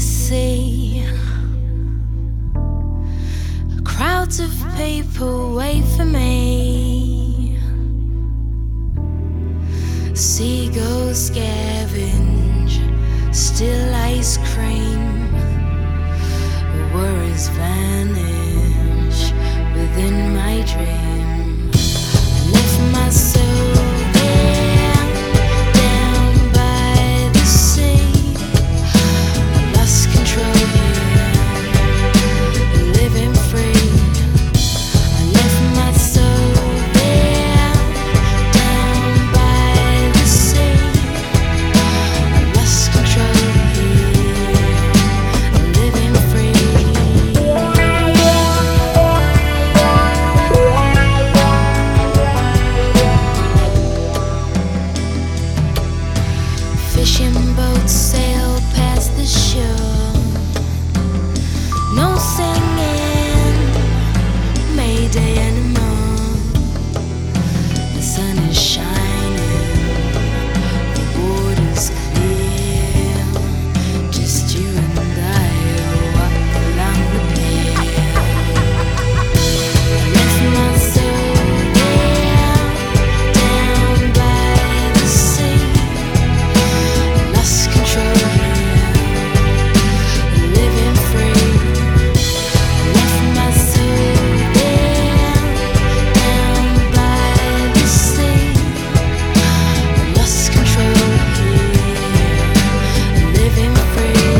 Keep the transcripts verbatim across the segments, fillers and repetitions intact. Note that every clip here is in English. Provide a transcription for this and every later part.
sea. Crowds of people wait for me. Seagulls scavenge still ice cream. Worries vanish within my dream. I left my soul there, down by the sea. I lost control here, living free. I left my soul there, down by the sea. I lost control here, living free. Fishing boats sail past the shore. No singing, Mayday anymore. The sun is shining, the water's clear. Just you and I walk along the pier. I left my soul there, down by the sea. Lost control here, living free. I left my soul there, down by the sea. Lost control here, living free.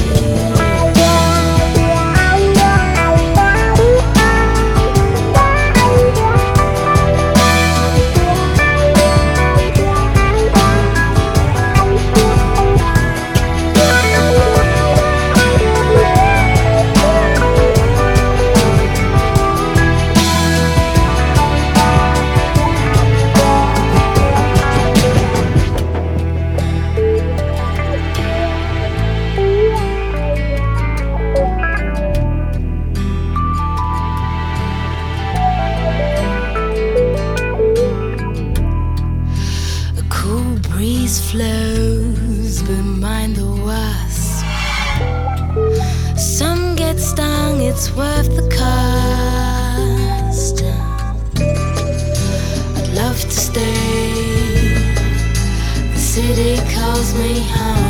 A cool breeze flows behind the wasp. Some get stung, it's worth the cost. I'd love to stay. The city calls me home.